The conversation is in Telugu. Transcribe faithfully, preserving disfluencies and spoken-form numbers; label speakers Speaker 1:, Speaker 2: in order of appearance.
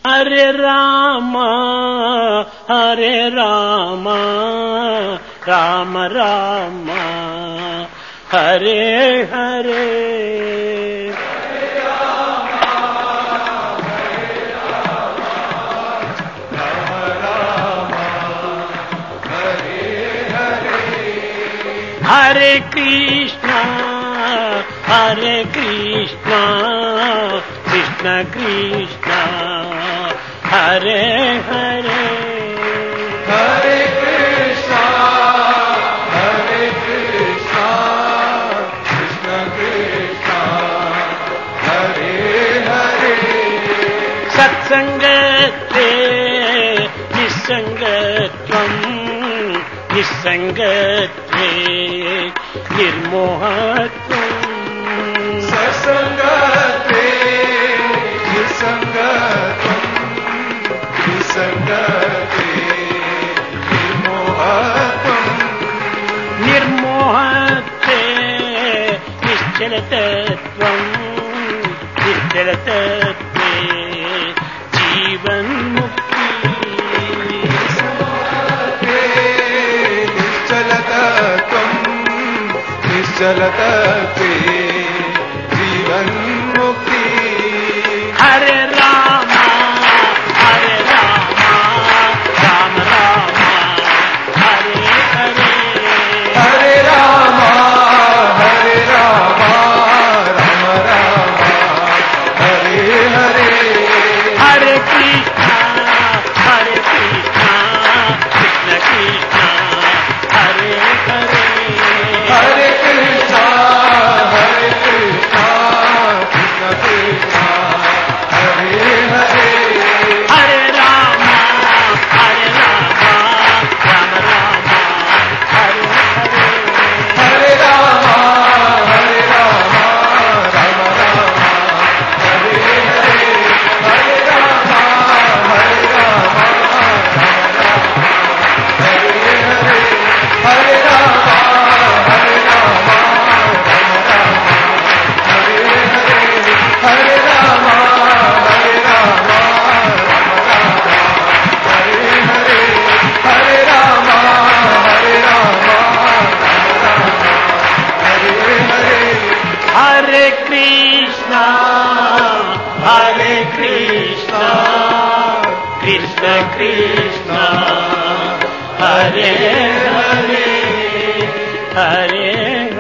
Speaker 1: హరే రామ హరే రామ రామ రామ హరే హరే. హరే కృష్ణ హరే కృష్ణ కృష్ణ కృష్ణ హరే హరే.
Speaker 2: హరే కృష్ణ హరే కృష్ణ కృష్ణ కృష్ణ హరే హరే.
Speaker 1: సత్సంగత్వే నిస్సంగత్వం నిస్సంగత్వే నిర్మోహత్వం.
Speaker 2: సత్సంగత్వే నిస్సంగత్వం నిస్సంగత్వే నిర్మోహత్వం.
Speaker 1: నిర్మోహత్వే నిశ్చలతత్వం నిశ్చలతత్వే జీవన్ముక్తి.
Speaker 2: నిశ్చలతత్వం నిశ్చలతత్వే జీవన్ముక్తి.
Speaker 1: హరే రామ హరే రామ రామ రామ హరే హరే.
Speaker 2: హరే రామ హరే రామ రామ రామ హరే హరే.
Speaker 1: హరే కృష్ణ హరే కృష్ణ కృష్ణ కృష్ణ హరే హరే.
Speaker 2: హరే కృష్ణ హరే కృష్ణ కృష్ణ కృష్ణ హరే హరే.
Speaker 1: హరే రామ హరే రామ రామ రామ హరే హరే.
Speaker 2: హరే రామ హరే రామ రామ రామ హరే హరే. హరే రామ హరే రామ రామ రామ హరే హరే. హరే రామ హరే రామ రామ రామ హరే హరే. హరే రామ హరే రామ రామ రామ హరే హరే. హరే రామ హరే రామ రామ రామ హరే హరే.
Speaker 1: హరే కృష్ణ హరే కృష్ణ కృష్ణ కృష్ణ హరే హరే హరే